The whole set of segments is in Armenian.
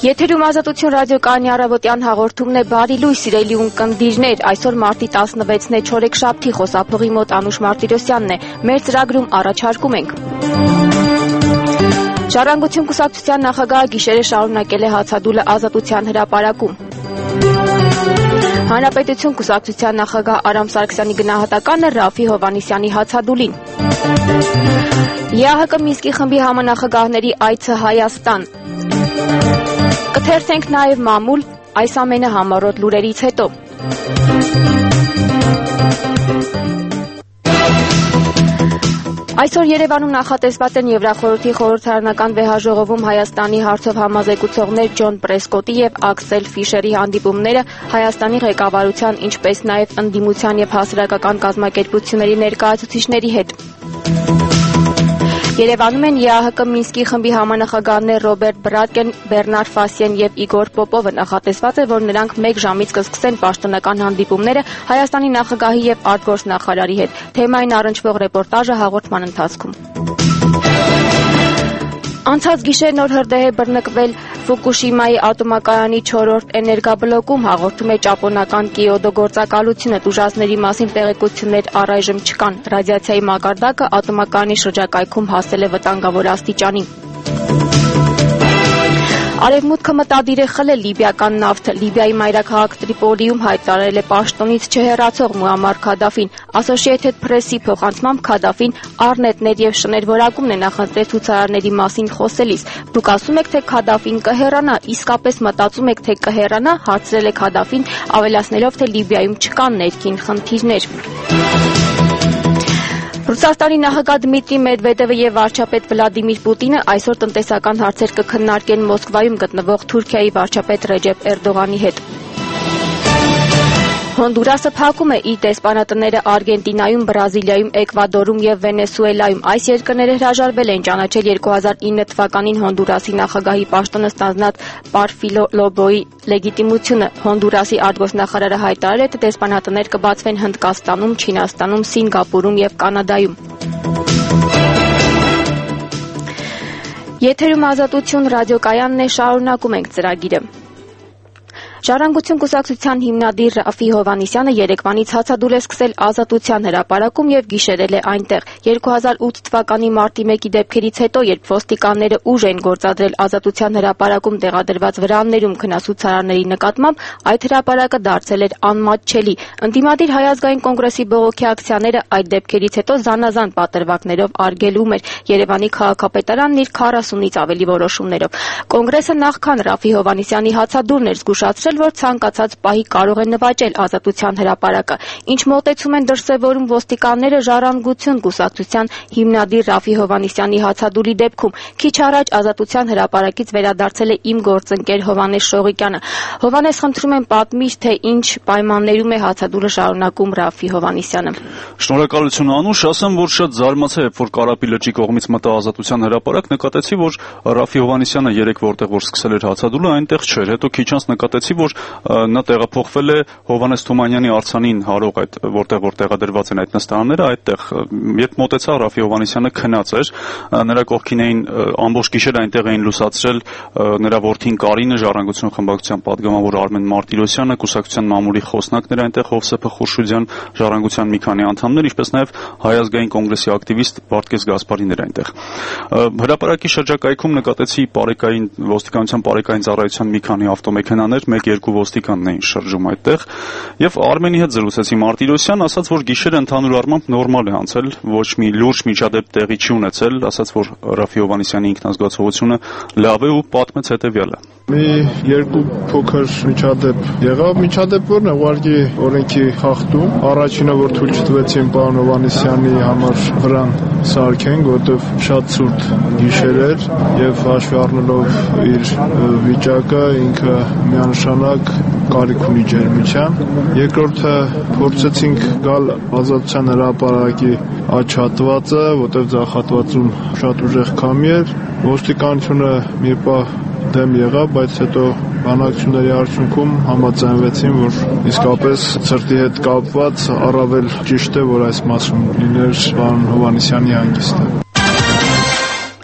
Եթերում Ազատություն ռադիոկայանի առավոտյան հաղորդումն է բարի լույս սիրելի ունկնդիրներ, այսօր մարտի 16-ն է չորեքշաբթի, խոսափողի մոտ Անուշ Մարտիրոսյանն է, մեր ծրագրում առաջարկում ենք։ Ժառանգություն կուսակցության նախագահը գիշերը շարունակել է հացադուլը Ազատության հրապարակում։ Հանրապետություն կուսակցության նախագահ Արամ Սարգսյանի գնահատականը Ռաֆի Հովհաննիսյանի հացադուլին։ ԵԱՀԿ Մինսկի խմբի համանախագահների այցը Հայաստան։ Կթերթենք նաև մամուլ, այս ամենը համառոտ լուրերից հետո։ Այսօր Երևանում նախատեսված են Եվրախորհրդի խորհրդարանական վեհաժողովում Հայաստանի հարցով համազեկուցողներ Ջոն Պրեսկոտի եւ Աքսել Ֆիշերի հանդիպումները Հայաստանի ղեկավարության, ինչպես նաև ընդդիմության եւ հասարակական կազմակերպությունների ներկայացուցիչների հետ։ Երևանում են ԵԱՀԿ Մինսկի խմբի համանախագահներ Ռոբերտ Բրատկեն, Բեռնար Ֆասիեն եւ Իգոր Պոպովը։ Նախատեսված է, որ նրանք 1 ժամից կսկսեն պաշտոնական հանդիպումները Հայաստանի նախագահի եւ արտգործնախարարի հետ։ Թեմային առնչվող ռեպորտաժը հաղորդման ընթացքում։ Անցած գիշեր նոր հրդեհ է բռնկվել Ֆուկուշիմայի ատոմակայանի 4-րդ էներգաբլոկում, հաղորդում է ճապոնական Կիոտո գործակալությունը, տուժածների մասին տեղեկություններ առայժմ չկան։ Ռադիացիայի մակարդակը ատոմակայանի շրջակայքում հասել է վտանգավոր աստիճանի։ Արևմուտքը մտադիր է խլել լիբիական նավթը։ Լիբիայի մայրաքաղաք Տրիպոլիում հայտարարել է պաշտոնից չհեռացող Մուամմար Քադաֆին։ Associated Press-ի փոխանցմամբ Քադաֆին առնետներ եւ շներ որակումն է նախընտրել ցուցարարների մասին խոսելիս։ Դուք ասում եք, թե Քադաֆին կհեռանա, իսկապես մտածում եք, թե կհեռանա, հարցրել է Քադաֆին, ավելացնելով, թե Լիբիայում չկան ներքին խնդիրներ։ Ռուսաստանի նախագահ Դմիտրի Մեդվեդևը եւ վարչապետ Վլադիմիր Պուտինը այսօր տնտեսական հարցեր կքննարկեն Մոսկվայում գտնվող Թուրքիայի վարչապետ Ռեջեփ Էրդողանի հետ։ Հոնդուրասը փակում է իր դեսպանատները Արգենտինայում, Բրազիլիայում, Էկվադորում եւ Վենեսուելայում։ Այս երկրները հրաժարվել են ճանաչել 2009 թվականին Հոնդուրասի նախագահի պաշտոնը ստանձնած Պարֆիլո Լոբոյի լեգիտիմությունը։ Հոնդուրասի արտգործնախարարը հայտարարել է, թե դեսպանատներ կբացվեն Հնդկաստանում, Չինաստանում, Սինգապուրում եւ Կանադայում։ Եթերում Ազատություն ռադիոկայանն է, շարունակում ենք ծրագիրը։ Ժառանգություն կուսակցության հիմնադիր Ռաֆի Հովհաննիսյանը երեկվանից հացադուլ է սկսել Ազատության հրապարակում եւ գիշերել է այնտեղ։ 2008 թվականի մարտի 1-ի դեպքերից հետո, երբ ոստիկանները ուժ են գործադրել Ազատության հրապարակում տեղադրված վրաններում քննասուցարարների նկատմամբ, այդ հրապարակը դարձել էր անմատչելի։ Ընդդիմադիր Հայ ազգային կոնգրեսի բողոքի ակցիաները այդ դեպքերից հետո զանազան պատրվակներով արգելում էր Երևանի քաղաքապետարանն իր 40-ից ավելի որոշումներով։ Կոնգրեսը նախքան Ռաֆի Հովհաննիսյանի հացադուլն էր զգուշացրել, որ ցանկացած պահի կարող է նվաճել Ազատության հրապարակը։ Ինչ մոտեցում են դրսևորում ոստիկանները Ժառանգություն կուսակցության հիմնադիր Ռաֆի Հովհաննիսյանի հացադուլի դեպքում։ Քիչ առաջ Ազատության հրապարակից վերադարձել է իմ գործընկեր Հովհաննես Շողիկյանը։ Հովհաննես, խնդրում եմ պատմիր, թե ինչ պայմաններում է հացադուլը շարունակում Ռաֆի Հովհաննիսյանը։ Շնորհակալություն Անուշ, ասեմ, որ շատ զարմացա, երբ որ Կարապի լճի կողմից մտա Ազատության հրապարակ, նկատեցի, որ Ռաֆի Հովհաննիսյանը երեք որտեղ որ սկսել էր հացադուլը, այնտեղ չէր։ Հետո քիչ անց նկատեցի, որ նա տեղափոխվել է Հովհաննես Թումանյանի արձանին հարող այդ որտեղ որ տեղադրված են այդ նստարանները, այդտեղ երբ մոտեցա Ռաֆի Հովհաննիսյանը քնած էր, նրա կողքին էին ամբողջ գիշեր այնտեղ էին լուսացրել նրա որդին Կարինը, Ժառանգություն խմբակցության падգամավոր Արմեն Մարտիրոսյանը, կուսակցության մամուլի խոսնակներ այնտեղ Հովսեփ Խուրշուդյան, Ժառանգության մի քանի անդամներ, ինչպես նաև Հայ ազգային կոնգրեսի ակտիվիստ Վարդգես Գասպարին էր այնտեղ։ Հրապարակի շրջակայքում նկատեցի ոստիկանության բարեկային ծառայության մի քանի ավտոմեքենաներ, 1-2 ոստիկանն էին շրջում այդտեղ, եւ Արմենի հետ զրուցեցի։ Մարտիրոսյան ասաց, որ գիշերը ընդհանուր առմամբ նորմալ է անցել, ոչ մի լուրջ միջադեպ տեղի չի ունեցել, ասաց, որ Ռաֆի Հովհաննիսյանի ինքնազգացողությունը լավ է ու պատմեց հետեւյալը։ Մի երկու փոքր միջադեպ եղավ, միջադեպ որն է ուղղակի օրենքի խախտում։ Առաջինը, որ թույլ չտվեցին պարոն Հովհաննիսյանի համար վրան սարքեն, որտեղ շատ ցուրտ գիշեր էր եւ հաշվի առնելով իր վիճակը ինքը միանշանակ կարիք ունի ջերմության։ Երկրորդը, փորձեցինք գալ Ազատության հրապարակի աջ հատվածը, որտեղ ձախատվածում շատ ուժեղ քամի էր։ Ոստիկանությունը մի պահ դեմ եղավ, բայց հետո բանակցությունների արդյունքում համաձայնվեցին, որ իսկապես ցրտի հետ կապված առավել ճիշտ է, որ այս մասում լիներ պարոն Հովհաննիսյանի հանգիստը։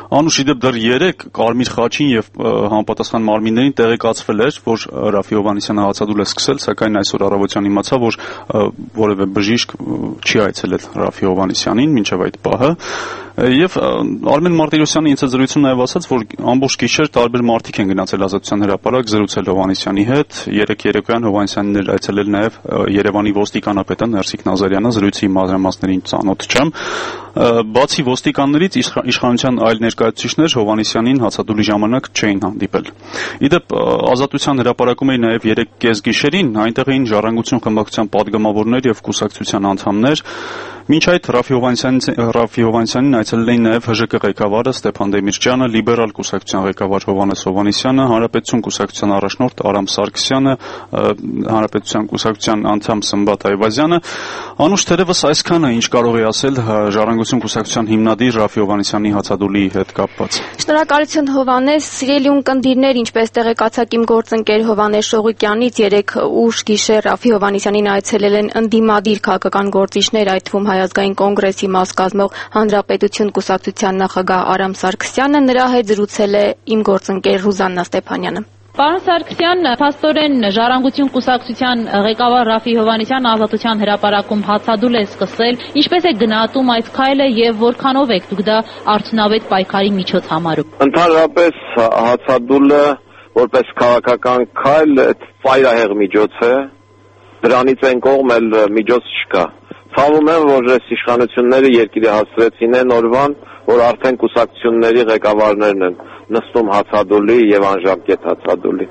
Անուշ իդեպ դեռ 3 Կարմիր խաչին եւ համապատասխան մարմիններին տեղեկացվել էր, որ Ռաֆի Հովհաննիսյանը հացադուլ է սկսել, սակայն այսօր առավոտյան իմացա, որ որևէ բժիշկ չի այցելել Ռաֆի Հովհաննիսյանին մինչեւ այդ պահը։ Եվ Արմեն Մարտիրոսյանը ինձ զրույցում նաև ասաց, որ ամբողջ գիշեր տարբեր մարդիկ են գնացել Ազատության հրապարակ զրուցել Հովհաննիսյանի հետ։ Երեկ երեկոյան Հովհաննիսյանն էր այցելել նաև Երևանի ոստիկանապետը Ներսիկ Նազարյանը, զրույցի մանրամասներին ծանոթ չեմ։ Բացի ոստիկաններից իշխանության այլ ներկայացուցիչներ Հովհաննիսյանին հացադուլի ժամանակ չէին հանդիպել։ Իդեպ Ազատության հրապարակում էին նաև երեկ կեսգիշերին, այնտեղ էին Ժառանգություն խմբակցության падգամավորներ եւ կուսակցության անդամներ։ Մինչ այդ Ռաֆի Հովհաննիսյանին այցելել էին նաև ՀԺԿ ղեկավարը Ստեփան Դեմիրճյանը, լիբերալ կուսակցության ղեկավար Հովհաննես Հովհաննիսյանը, Հանրապետություն կուսակցության առաջնորդ Արամ Սարգսյանը, Հանրապետության կուսակցության անդամ Սմբատ Այվազյանը։ Անուշ թերևս այսքանը ինչ կարող է ասել Ժառանգություն կուսակցության հիմնադիր Ռաֆի Հովհաննիսյանի հացադուլի հետ կապված։ Շնորհակալություն Հովհաննես, սիրելի ունկնդիրներ, ինչպես տեղեկացաք իմ գործընկեր Հովհաննես Շողիկյանից, երեկ ուշ գիշեր Ռաֆի Հովհաննիսյանին այցելել են ընդդիմադիր քաղաքական գործիչներ, այդ թվում Հայազգային կոնգրեսի մաս կազմող Հանրապետություն կուսակցության նախագահ Արամ Սարգսյանը, նրա հետ զրուցել է իմ գործընկեր Ռուզաննա Ստեփանյանը։ Պարոն Սարգսյան, փաստորեն Ժառանգություն կուսակցության ղեկավար Ռաֆի Հովհաննիսյանը Ազատության հրապարակում հացադուլ է սկսել։ Ինչպես է գնահատում այդ քայլը եւ որքանով եք դուք դա արդյունավետ պայքարի միջոց համարում։ Ընդհանրապես հացադուլը որպես քաղաքական քայլ ֆայրահեղ միջոց է, դրանից այն կողմ էլ միջոց չկա։ Ցավում եմ, որ այս իշխանությունները երկիրը հասցրեցին այն օրվան, որ արդեն կուսակցությունների ղեկավարներն են նստում հացադուլի եւ անժամկետ հացադուլի։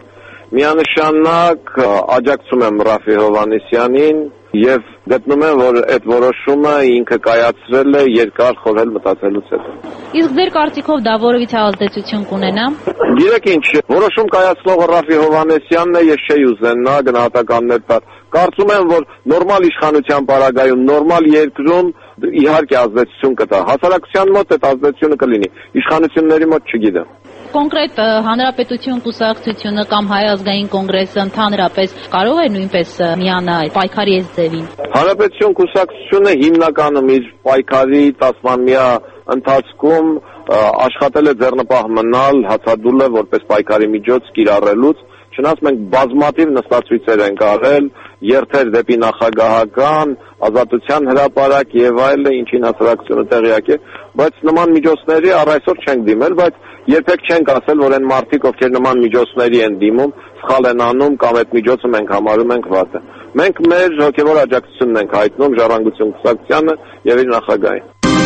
Միանշանակ աջակցում եմ Ռաֆի Հովհաննիսյանին եւ գտնում եմ, որ այդ որոշումը ինքը կայացրել է երկար խորհել մտածելուց հետո։ Իսկ ձեր կարծիքով դա որևիցե ազդեցություն կունենա։ Գիտեք ինչ, որոշում կայացնողը Ռաֆի Հովհաննիսյանն է, ես չէի ուզենա գնահատականներ տալ։ Կարծում եմ, որ նորմալ իշխանության պարագայում, նորմալ երկրում իհարկե ազդեցություն կտա։ Հասարակության մոտ այդ ազդեցությունը կլինի, իշխանությունների մոտ չգիտեմ։ Կոնկրետ Հանրապետություն կուսակցությունը կամ Հայ ազգային կոնգրեսը ընդհանրապես կարող է նույնպես միանալ պայքարի այս ձևին։ Հանրապետություն կուսակցությունը հիմնականում իր պայքարի տասնամյա ընթացքում աշխատել է ձեռնպահ մնալ հացադուլը որպես պայքարի միջոց կիրառելուց, չնայած մենք բազմաթիվ նստածույցեր ենք արել, երթեր դեպի նախագահական, Ազատության հրապարակ եւ այլն, ինչին հասարակությունը տեղյակ է, բայց նման միջոցների առ այսօր չենք դիմել, բայց երբեք չենք ասել, որ այն մարդիկ, ովքեր նման միջոցների են դիմում, սխալ են անում կամ այդ միջոցը մենք համարում ենք վատը։ Մենք մեր հոգեվոր աջակցությունն ենք հայտնում Ժառանգություն կուսակցությանը եւ իր նախագահին։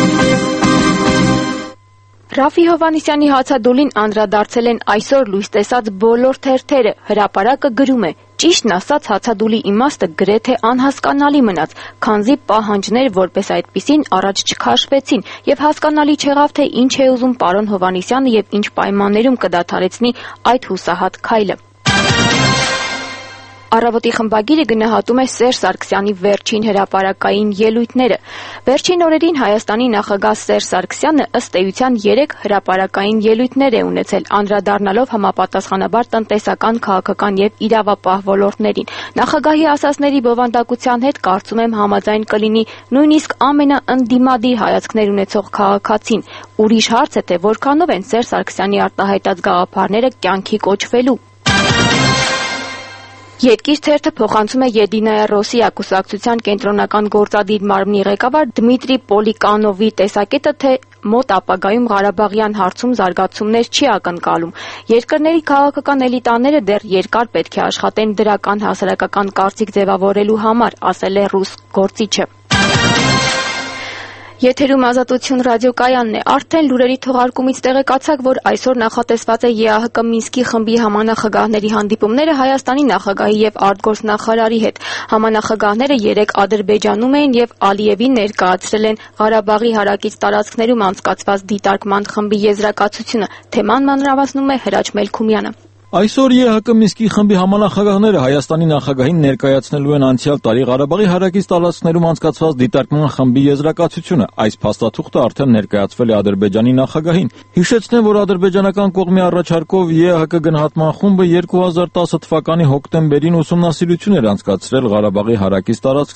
Ռաֆի Հովհաննիսյանի հացադուլին անդրադարձել են այսօր լույս տեսած բոլոր թերթերը։ Հրապարակը գրում է. ճիշտն ասած հացադուլի իմաստը գրեթե անհասկանալի մնաց, քանզի պահանջներ որպես այդպիսին առաջ չքաշվեցին եւ հասկանալի չեղավ, թե ինչ է ուզում պարոն Հովհաննիսյանը եւ ինչ պայմաններում կդադարեցնի այդ հուսահատ քայլը։ Առավոտի խմբագիրը գնահատում է Սերժ Սարգսյանի վերջին հրապարակային ելույթները։ Վերջին օրերին Հայաստանի նախագահ Սերժ Սարգսյանը ըստ էության 3 հրապարակային ելույթներ է ունեցել, անդրադառնալով համապատասխանաբար տնտեսական, քաղաքական եւ իրավապահ ոլորտներին։ Նախագահի ասածների բովանդակության հետ կարծում եմ համաձայն կլինի նույնիսկ ամենաընդդիմադիր հայացքներ ունեցող քաղաքացին։ Ուրիշ հարց է, թե որքանով են Սերժ Սարգսյանի արտահայտած գաղափարները կյանքի կոչվելու։ Երկիր թերթը փոխանցում է Եդինայա Ռոսիա կուսակցության կենտրոնական գործադիր մարմնի ղեկավար Դմիտրի Պոլիկանովի տեսակետը, թե մոտ ապագայում Ղարաբաղյան հարցում զարգացումներ չի ակնկալում։ Երկրների քաղաքական էլիտաները դեռ երկար պետք է աշխատեն դրական հասարակական կարծիք ձևավորելու համար, ասել է ռուս գործիչը։ Եթերում Ազատություն ռադիոկայանն է։ Արդեն լուրերի թողարկումից տեղեկացաք, որ այսօր նախատեսված է ԵԱՀԿ Մինսկի խմբի համանախագահների հանդիպումները Հայաստանի նախագահի եւ արտգործնախարարի հետ։ Համանախագահները երեկ Ադրբեջանում էին եւ Ալիևին ներկայացրել են Ղարաբաղի հարակից տարածքներում անցկացված դիտարկման խմբի եզրակացությունը։ Թեման մանրամասնում է Հրաչ Մելքումյանը։ Այսօր ԵԱՀԿ Մինսկի խմբի համանախագահները Հայաստանի նախագահին ներկայացնելու են անցյալ տարի Ղարաբաղի հարակից տարածքներում անցկացված դիտարկման խմբի եզրակացությունը։ Այս փաստաթուղթը արդեն ներկայացվել է Ադրբեջանի նախագահին։ Հիշեցնեմ, որ ադրբեջանական կողմի առաջարկով ԵԱՀԿ գնահատման խումբը 2010 թվականի հոկտեմբերին ուսումնասիրություն էր անցկացրել Ղարաբաղի հարակից տարածքներում։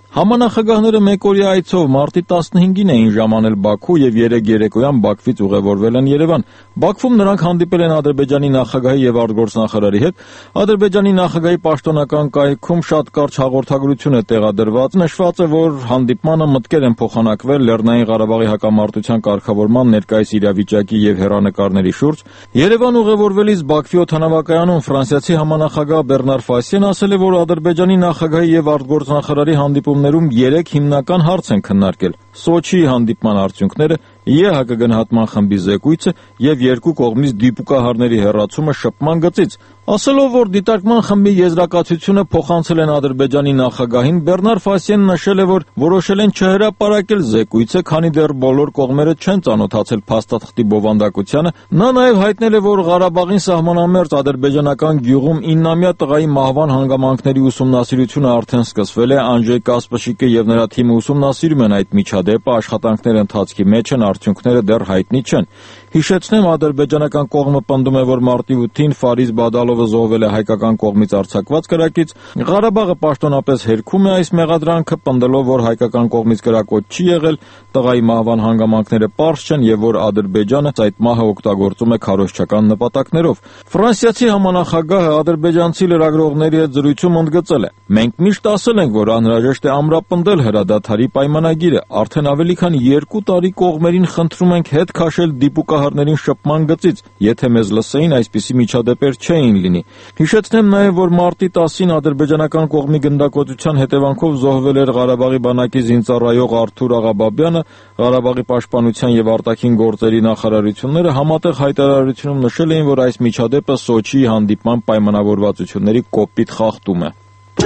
Համանախագահները մեկօրյա այցով մարտի 15-ին էին ժամանել Բաքու եւ 3 երեկոյան Բաքվից ուղևորվել են Երևան։ Բաքվում նրանք հանդիպել են Ադրբեջանի նախագահի եւ արտգործնախարարի հետ։ Ադրբեջանի նախագահի պաշտոնական կայքում շատ կարճ հաղորդագրություն է տեղադրված։ Նշված է, որ հանդիպմանը մտքեր են փոխանակվել Լեռնային Ղարաբաղի հակամարտության կարգավորման ներկայիս իրավիճակի եւ հեռանկարների շուրջ։ Երևան ուղևորվելիս Բաքվի օդանավակայանում ֆրանսիացի համանախագահ Բեռնար Ֆասիեն ասել է, որ Ադրբեջանի նախագահի եւ արտգործնախարարի հանդիպումներում 3 հիմնական հարց են քննարկել. Սոչիի հանդիպման արդյունքները, ԵՀԿ գնահատման խմբի զեկույցը եւ երկու կողմից դիպուկահարների հեռացումը շփման գծից։ Ասելով, որ դիտարկման խմբի եզրակացությունը փոխանցել են Ադրբեջանի նախագահին, Բեռնար Ֆասիեն նշել է, որ որոշել են չհրապարակել զեկույցը, քանի դեռ բոլոր կողմերը չեն ծանոթացել փաստաթղթի բովանդակությանը։ Նա նաեւ հայտնել է, որ Ղարաբաղին սահմանամերձ ադրբեջանական գյուղում 9-ամյա տղայի մահվան հանգամանքների ուսումնասիրությունը արդեն սկսվել է։ Անջեյ Կասպշիկը եւ նրա թիմը ուսումնասիրում են այդ միջադեպը, աշխատանքները ընթացքի մեջ են, արդյունքները դեռ հայտնի չեն։ Հիշեցնեմ, ադրբեջանական կողմը պնդում է, որ մարտի 8-ին Ֆարիզ Բադալովը զոհվել է հայկական կողմից արձակված կրակից։ Ղարաբաղը պաշտոնապես հերքում է այս մեղադրանքը, պնդելով, որ հայկական կողմից կրակոտ չի եղել, տղայի մահվան հանգամանքները պարզ չեն եւ որ Ադրբեջանը այդ մահը օգտագործում է քարոզչական նպատակներով։ Ֆրանսիացի համանախագահը ադրբեջանցի լրագրողների հետ զրույցում ընդգծել է. «Մենք միշտ ասել ենք, որ անհրաժեշտ է ամրապնդել հրադադարի պայմանագիրը, արդեն ավելի քան 2 տարի կողմերին խնդրում ենք հետ քաշել դիպուկահարներին շփման գծից, եթե մեզ լսեին, այսպիսի միջադեպեր չէին լինի»։ Հիշեցնեմ նաև, որ մարտի 10-ին ադրբեջանական կողմի գնդակոծության հետևանքով զոհվել էր Ղարաբաղի բանակի զինծառայող Արթուր Աղաբաբյանը, Ղարաբաղի պաշտպանության եւ արտաքին գործերի նախարարությունները համատեղ հայտարարությունում նշել էին, որ այս միջադեպը Սոչիի հանդիպման պայմանավորվածությունների կոպիտ խախտում է։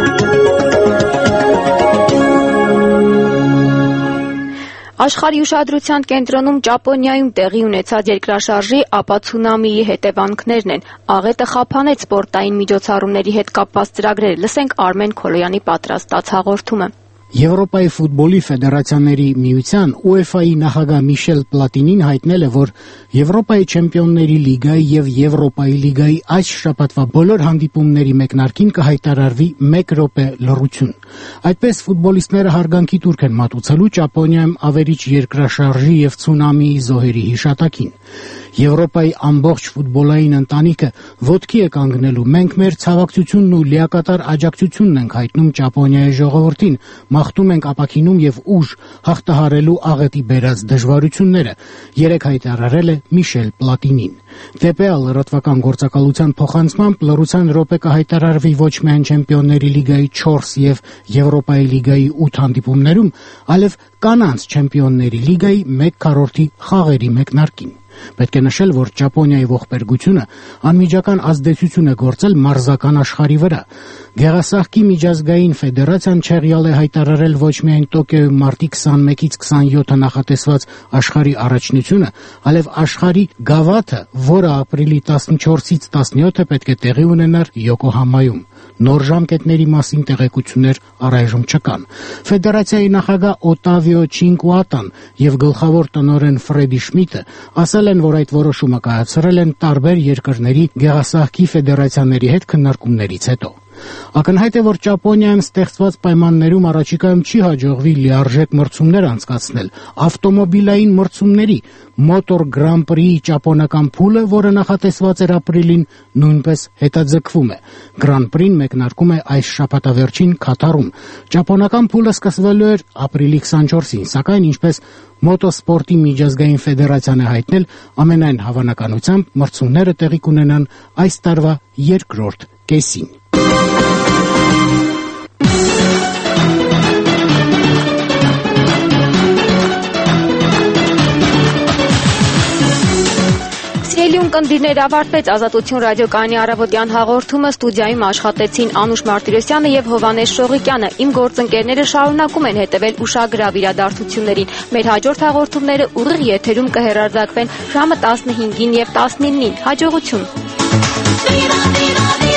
Աշխարհի ուշադրության կենտրոնում Ճապոնիայում տեղի ունեցած երկրաշարժի, ապա ցունամիի հետևանքներն են։ Աղետը խափանեց սպորտային միջոցառումների հետ կապված ծրագրերը։ Լսենք Արմեն Քոլոյանի պատրաստած հաղորդումը։ Եվրոպայի ֆուտբոլի ֆեդերացիաների միության UEFA-ի նախագահ Միշել Պլատինին հայտնել է, որ Եվրոպայի չեմպիոնների լիգայի եւ Եվրոպայի լիգայի այս շաբաթվա բոլոր հանդիպումների մեկնարկին կհայտարարվի 1 րոպե լռություն։ Այդպես ֆուտբոլիստները հարգանքի տուրք են մատուցելու Ճապոնիայում ավերիչ երկրաշարժի եւ ցունամիի զոհերի հիշատակին։ Եվրոպայի ամբողջ ֆուտբոլային ընտանիքը ոտքի է կանգնելու։ Մենք մեր ցավակցությունն ու լիակատար աջակցությունն ենք հայտնում Ճապոնիայի ժողովրդին, մաղթում ենք ապաքինում եւ ուժ հաղթահարելու աղետի բերած դժվարությունները, երեք հայտարարել է Միշել Պլատինին։ ԴՊԱ լրատվական գործակալության փոխանցմամբ լռության րոպե կհայտարարվի ոչ միայն Չեմպիոնների լիգայի 4 եւ Եվրոպայի լիգայի 8 հանդիպումներում, այլև կանանց Չեմպիոնների լիգայի 1/4 խաղերի մեկնարկին։ Պետք է նշել, որ Ճապոնիայի ողբերգությունը անմիջական ազդեցություն է գործել մարզական աշխարհի վրա։ Գեղասահքի միջազգային ֆեդերացիան չեղյալ է հայտարարել ոչ միայն Տոկիոյում մարտի 21-ից 27-ը նախատեսված աշխարհի առաջնությունը, այլև աշխարհի գավաթը, որը ապրիլի 14-ից 17-ը պետք է տեղի ունենար Յոկոհամայում։ Նոր ժամկետների մասին տեղեկություններ առայժմ չկան։ Ֆեդերացիայի նախագահ Օտավիո Չինկուատան եւ գլխավոր տնօրեն Ֆրեդի Շմիդը ասել են, որ այդ որոշումը կայացրել են տարբեր երկրների գեղասահքի ֆեդերացիաների հետ քննարկումներից հետո։ Ակնհայտ է, որ Ճապոնիայում ստեղծված պայմաններում առաջիկայում չի հաջողվի լիարժեք մրցումներ անցկացնել։ Ավտոմոբիլային մրցումների Motor Grand Prix ճապոնական փուլը, որը նախատեսված էր ապրիլին, նույնպես հետաձգվում է։ Grand Prix-ն մեկնարկում է այս շաբաթավերջին Քաթարում։ Ճապոնական փուլը սկսվելու էր ապրիլի 24-ին, սակայն ինչպես Մոտոսպորտի միջազգային ֆեդերացիան է հայտնել, ամենայն հավանականությամբ մրցումները տեղի կունենան այս տարվա երկրորդ կեսին։ Կնդիրներ ավարտվեց Ազատություն ռադիոկայանի առավոտյան հաղորդումը, ստուդիայում աշխատեցին Անուշ Մարտիրոսյանը եւ Հովանես Շողիկյանը։ Իմ գործընկերները շարունակում են հետևել ուշագրավ իրադարձություններին։ Մեր հաջորդ հաղորդումները ուղիղ եթերում կհեռարձակվեն ժամը 15-ին եւ 19-ին։ Հաջողություն։